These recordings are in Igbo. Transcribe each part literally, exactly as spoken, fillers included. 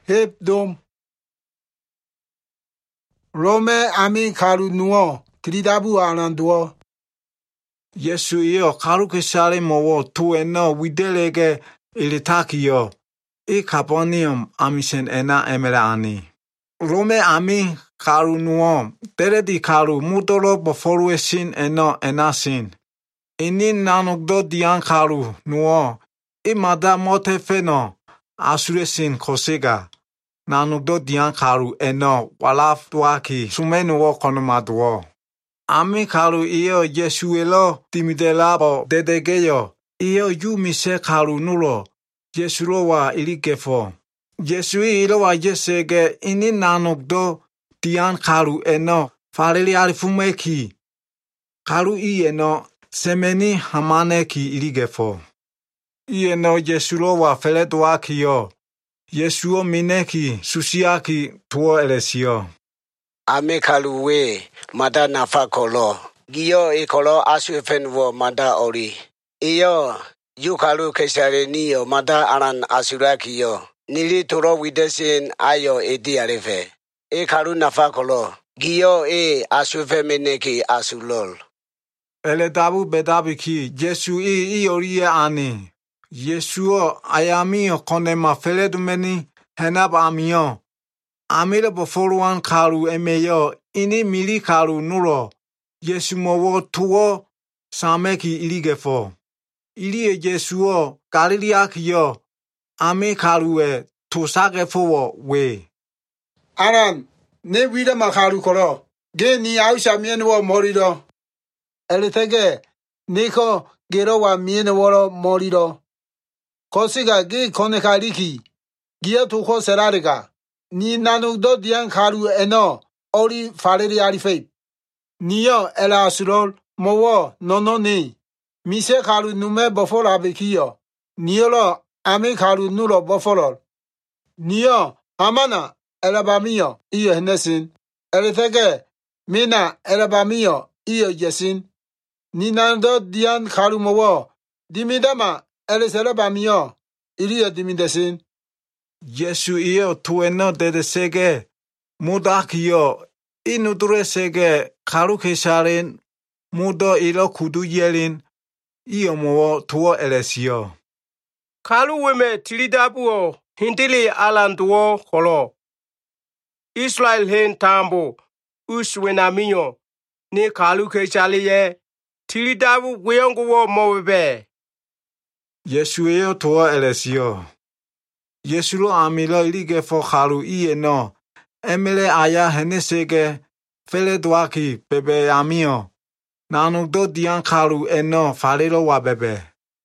Hep dom. Rome amin karu nuo. Tridabu ananduo. Yesu iyo karu keshare mowo tu eno widelege ilitakio. I carbonium amisen ena emela ani. Rome amin karu nuo. Teredi karu mutoro boforo sin eno enasin. Ini nanogdo dian karu nuo. I mada mote feno. Asuresin kosega. Nanogdo dian karu eno walaf duaki sumenuo konomaduo. Ami karu iyo Yesuelo timidelabo dedegeyo. Iyo yu mise karu nulo. Yesulowa ilikefo. Yesui ilowa yesege ini nanogdo dian karu eno fareli alifumeki. Karu i eno semeni hamaneki iligefo. I eno Yesulowa feleduakiyo. Yesuo mineki susiaki tuo elesio. Ame kaluwe mada nafa kolo. Giyo e kolo asu fenwo mada ori. Iyo yu kalu kesare niyo mada aran asurakiyo. Nili toro widesin ayo edi arefe. E kalu nafa kolo. Giyo e asu femeneki asulol. Eledabu bedabiki Yesu i ioriye ani. Yesuo ayamiyo konema feledumeni henab amiyo. Amile bofoluan karu emeyo ini mili karu nulo. Yesu mowo tuo sameki iligefo. Ilie Yesuo galiliakiyo. Ame karuwe tusagefo we. Aran. Ne wida makaru koro. Ge ni ausha mienwo morido. Elitege. Niko gero wa mienwo morido. Kosiga ge konekariki. Gia tuko serariga. Ni nanugdo dian karu eno. Ori fareri arife. Niyo ela asurol. Mowo nono ni. Mise karu nume bofol abekiyo. Niyolo ame karu nulo bofolol. Niyo hamana elabamiyo iyo henesin. Elithege mina elabamiyo iyo yesin. Ni nanugdo dian karu mowo. Dimidama eliselabamiyo. Iriyo dimidesin. Yesu iyo tueno dedesege mudakiyo inuduresege karu kesharen mudo ilo kudu yelin iyo mowo tuo elesio. Kalu weme tilidabuo hindili alanduo kolo. Israel hen tambo uswenamiyo ni kalu keshaliye tilidabu weyonguo mowebe. Yesu iyo tuo elesio. Yesulo amilo iligefo karu ieno. Emele aya henesege feleduaki bebe amio. Nanugdo dian karu eno farelo wa bebe.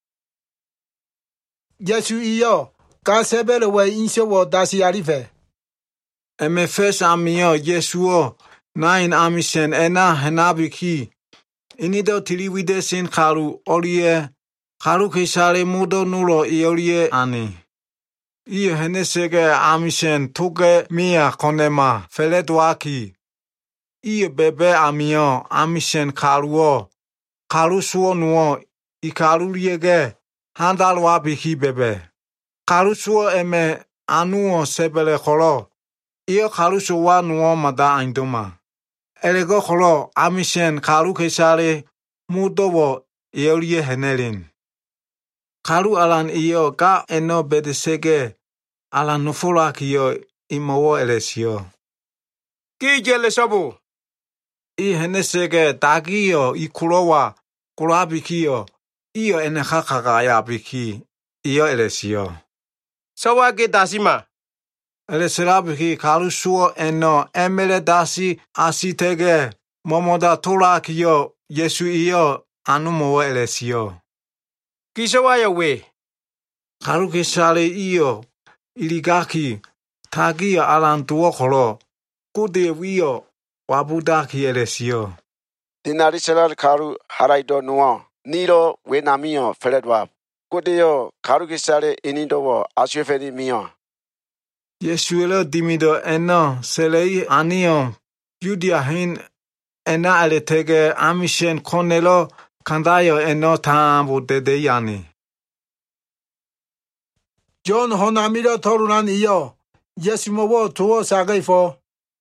Yesu iyo. Kasebele we insyo wo dasi arife. Emefes amio Yesuo. Nain amisen ena henabiki. Inido tiliwidesin karu olie. Karu keshare mudo nulo iolie ani. Iyo henesege amisen tuge mia konema feleduaki. Iyo bebe amio amisen karuo. Karu suo nuo ikaru liege handalwa biki bebe. Karu suo eme anuo sebele kolo. Iyo karu suwa nuo mada aindoma. Elego kolo amisen karu keshare mudowo iolie henelin. Karu alan iyo ga eno bedesege alan nufulakiyo imowo elesio. Ki jele sobu. I henesege dagiyo ikulowa kulabikiyo iyo enekakaga yabiki iyo elesio. Sawa ge dasima. Eleserabiki karu suo eno emele dasi asitege momoda tulakiyo Yesu iyo anumowo elesio. Kisawa ya we. Karu keshare iyo iligaki tagiyo alantuo kolo kude wiyo wabudaki elesio. Dinariselar karu haraido nuo. Niro wenamiyo feledwa. Kudeyo karu kisare inidowo asufeni miyo. Yesuelo dimido eno selei anio Judia hin ena aletege amishen konelo kandayo eno tambu dede yani. John honamiro torunan iyo. Yes, mo wo to sagay for.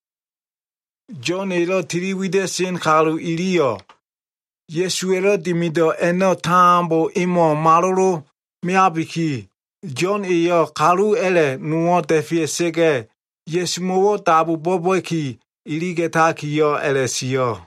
John elo tiriwide sin kalu ilio. Yesu elo dimido eno tambo imo maroro miabiki. John iyo kalu ele nuo defie sege. Yesu mo tabu boboki ilige takiyo ele siyo.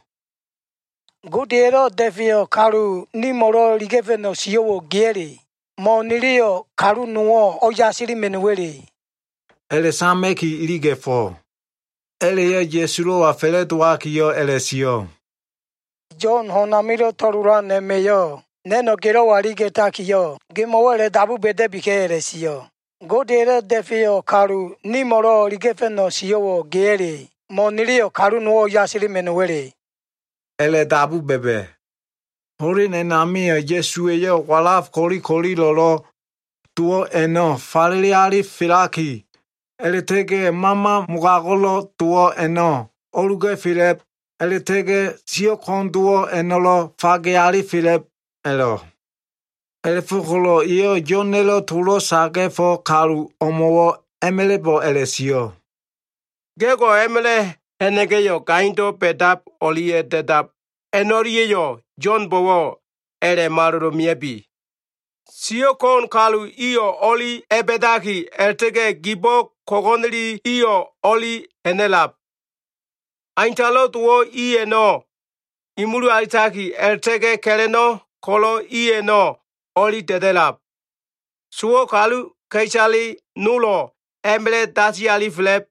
Gudero defio karu ni moro ligeveno siyo gieri. Mo nilio karu nuo oya siri menueri. Ele sameki ilige fo. Ele ye Yesu lo afele tuakiyo ele siyo. John honamiro torura nemeyo. Neno gero warige takiyo. Gimowele dabu bede bikere siyo. Gudero defio karu ni moro ligeveno siyo gieri. Mo nilio karu nuo oya siri menueri. Ele dabu bebe. Hori ne namia Yesu yo walaf kori kori lolo. Tuo eno faliliari filaki. Ele tege mama mugagolo tuo eno. Oluge Philip. Ele tege sio konduo enolo fageari Philip elo. Ele fukolo iyo jonelo tulo sage fo karu omowo emele bo ele sio. Gego emele enege yo kaindo pedap olie dedap. Enorie yo John bowo ere maruro miebi. Sio kon kalu iyo oli ebedaki eltege gibo kogonri iyo oli enelap. Aintalo tuo iye no. Imuru alitaki eltege keleno kolo iye no oli dedelap. Suo kalu keisali nulo emele dasi ali flep.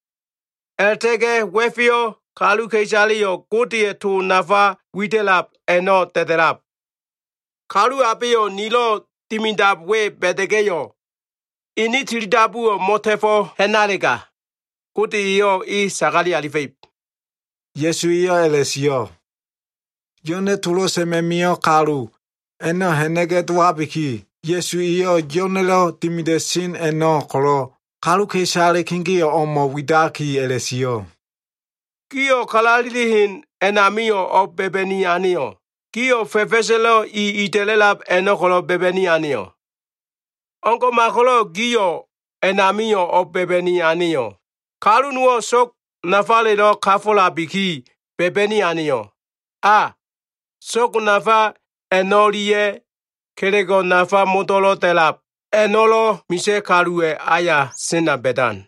Eltege wefio kalu keisali yo kutie tu nafa witelap eno dedelap. Kalu apio nilo timindap we bedegeyo. Ini tiridabu motefo henarega. Kuti iyo i sagali alifeip. Yesu iyo ele sio. Yone tulo sememio karu. Eno henege tuabiki. Yesu iyo yonelo timide sin eno kolo. Kalu keisale kingi omo widaki ele sio. Kio kalalilihin enamio o bebeni anio. Kio fefeselo i itelelap eno kolo bebeni anio. Onko makolo gio enamio o bebeni anio. Kalu nuo sok nafale lo kafola biki bebeni anio. A. Sok nafa enolie kerego nafa motolo telap. Enolo mise karue aya sena bedan.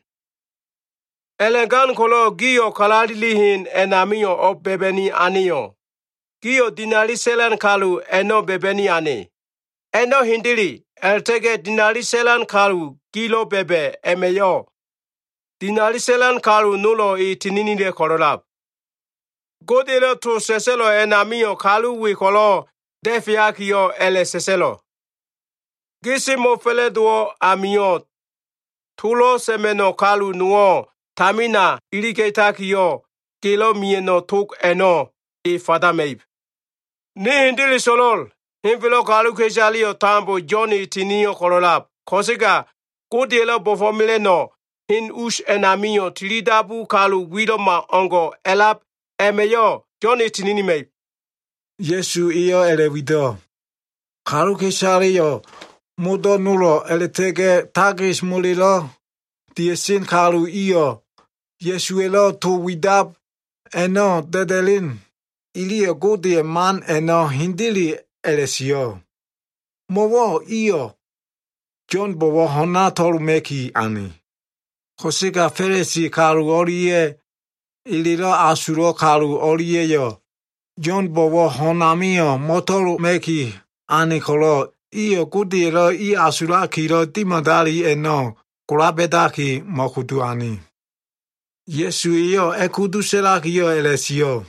Elegan kolo gio kalalilihin enamio o bebeni anio. Gio dinari selan kalu eno bebeni ane. Eno hindiri eltege dinari selan kalu kilo bebe emeyo. Dinari selan kalu nulo i tininide korolap. Godelo tu seselo enamio kalu wikolo defiakio ele seselo. Gisimo fele duo amio. Tulo semeno kalu nuo tamina iriketakio kilo mieno tuk eno i fadameib. Ni hindili solol. Hinfilo kalu kejalio tambo Johnny tinio korolap. Kosiga kudelo bofomile no. Hin ush enamio tilidabu kalu widoma ongo elap emeyo Johnny tinini meib. Yesu iyo ele wido. Kalu kejalio mudo nulo ele tege tagis mulilo. Diesin kalu iyo. Yesu elo tu widab eno dedelin. Ilio godie man eno hindili elesio. Mowo iyo. John bowo hona toru meki ani. Kosika feresi karu orie. Iliro asuro karu orie yo. John bowo honamio motoru meki ani kolo. Iyo kudiro i asura kiro timadari eno. Kurabedaki mokutu ani. Yesu iyo ekudu selaki yo elesio.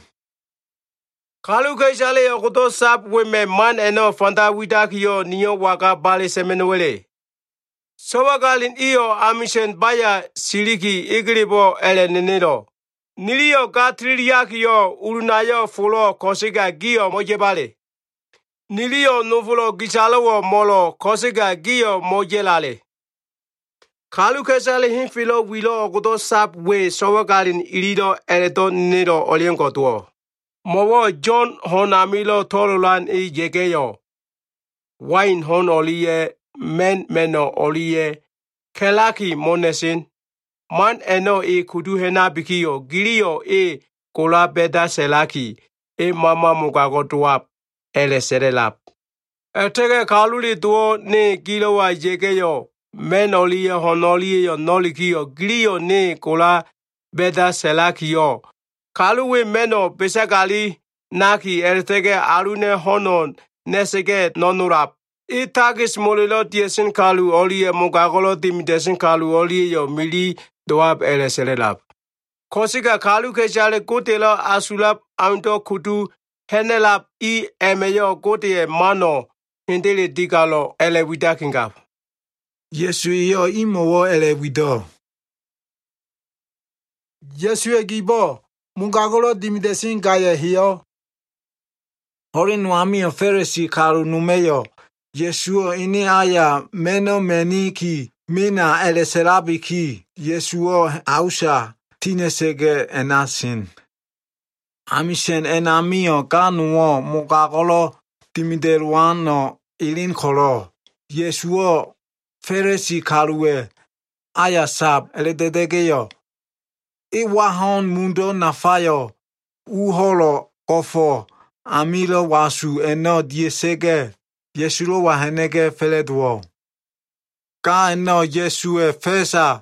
Kalu keisale yo kuto sap weme man eno fanta widaki yo niyo waka bale semenuele. Sowagalin iyo amishen baya siliki igribo ele nenero. Niliyo gatriliaki yo urunayo fulo kosiga giyo mojebale. Niliyo nufulo gisalowo molo kosiga giyo mojelale. Kalu keisale hinfilo wilo kuto sap we sowagalin ilido eledo nero olienko tuo. Mowo John honamilo torolan i jegeyo. Wine hon olie, men meno olie, kelaki monesin. man eno e kudu hena bikio girio e kola beda selaki e mama mukago tuap ele serelap. Etege kaluli tuo ne kilo wa jekeyo menoli honoli yo nolikio girio ne kola beda selaki yo. Kaluwe meno besakali naki etege alune honon nesege nonurap. Itagis molilo tiesin kalu oli mukagolo timidesin kalu oli yo mili doab ele serelap. Kosika kalu kechale kutelo asulap anto kutu henelap I emeyo kote mano hindele digalo ele widakingap. Yesu iyo imowo ele wido. Yesu egibo mungagolo dimidesin gaya hiyo. Hori nuami o feresi karu numeyo. Yesu ini aya meno meniki mina ele serabi ki. Yesu ausha tinesege enasin. Amishen enamio kanuo mukagolo timideruano ilin kolo. Yesu feresi karue aya sab ele dedegeyo. Iwahon mundo nafayo uholo kofo amilo wasu eno diesege Yesulo wahenege feledwo. Ka eno Yesu e fesa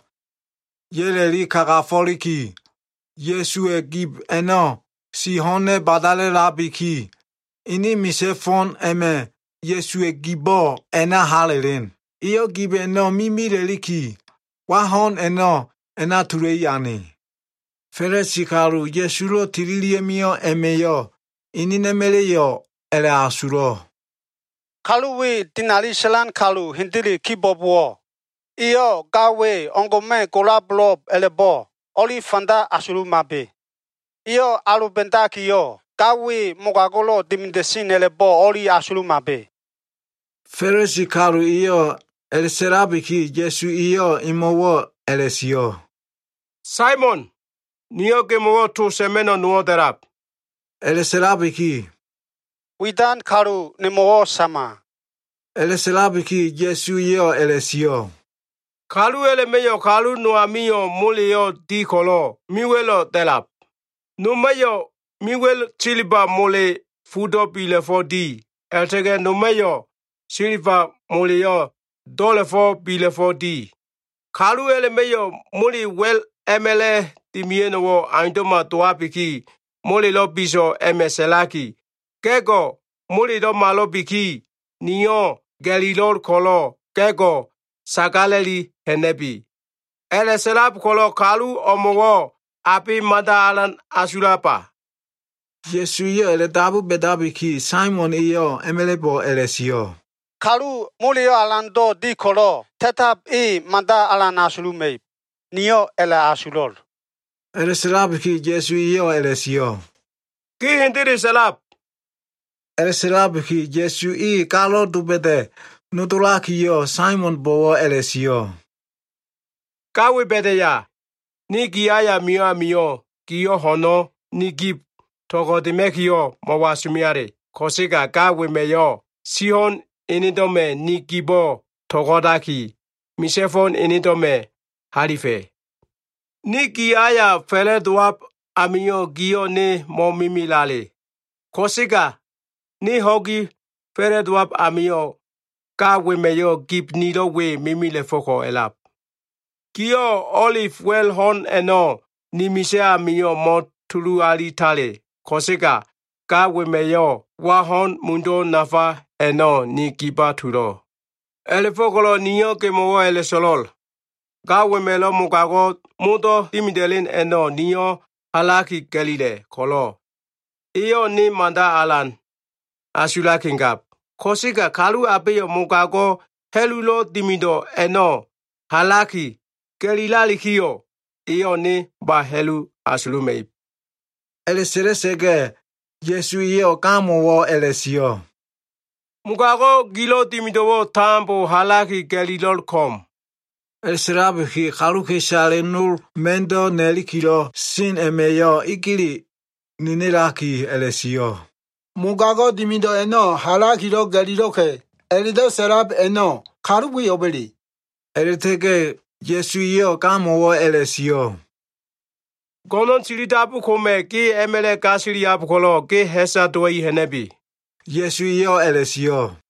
yeleri kagafoliki. Yesu e gib eno si hone badale labiki. Ini misefon eme Yesu e gibo ena halelen. Iyo gib eno mimireliki. Wahon eno ena tureyani. Feresi karu Yesulo tirilie mio emeyo. Ini nemeleyo ele asuro. Kaluwe tinali selan kalu hindili kibobo. Iyo gawe ongome kola blob elebo. Oli fanda asuru mabe. Iyo alubenta kiyo. Gawe mugagolo dimindesin elebo oli asuru mabe. Feresi karu iyo ele serabiki Yesu iyo imowo elesio. Simon, niyo kemowo tu semeno nuo derap. Ele serabiki. Widan kalu nimowo sama. Ele serabiki Yesu iyo elesio. Kalu ele meyo kalu nuamio mulio di kolo miwelo delap. Numeyo miwel chiliba mole fudo bile fo di. Eltege numeyo chiliba mulio dole fo bile fo di. Kalu ele meyo muli wel emele timieno wo aindoma toapiki mole lo biso emeselaki. Kego muli do malo biki niyo galilor kolo kego sagaleli henebi. Ele selap kolo kalu omowo api mada alan asurapa. Yesu iyo ele dabu bedabiki Simon iyo emelebo elesio. Kalu mulio alando di kolo tetap I manda alana asulume. Niyo ele asulol. Ele serabiki Yesu iyo elesio. Ki hindiri selap. Ele serabiki Yesu I kalo dubede nutulaki yo Simon bowo elesio. Kawi bedeya. Ni giaya mio mio kiyo hono ni gib togo dimekio mawasumiare. Kosika kawi meyo sihon inidome ni gibo togodaki. Misefon inidome harife. Ni giaya fele duap amio giyo ne mo mimilale. Kosika ni hogi fele duap amio kawi meyo gib nido we mimile foko elap. Kio olive well hon eno ni misea mio mo tulu ali tale. Kosika ka wemeyo wahon mundo nafa eno ni kiba turo. Ele fokolo niyo ke mowo ele solol. Ka wemelo mukago mudo timidelin eno niyo halaki galile kolo. Iyo ni manda alan asula kingap. Kosika kalu abeyo mukago helulo timido eno halaki Kelilali kiyo, iyo ni ba helu asulumeip. Ele seresege, Yesu iyo kamo wo elesio. Mukago gilo timidowo tambo halaki kelilol kom. Ele serabiki karuke shale nur mendo nelikilo sin emeyo ikili ninelaki elesio. Mugago dimido eno halakilo galiloke. Elido serab eno karubi obeli. Ele tege 耶稣要干么我埃勒西哟。 ကောနချီလီတာပုခုမဲကေအမလဲကာစီလီယာပုခလောကေဟက်ဆာတိုဤဟနေဘီ耶稣要埃勒西哟。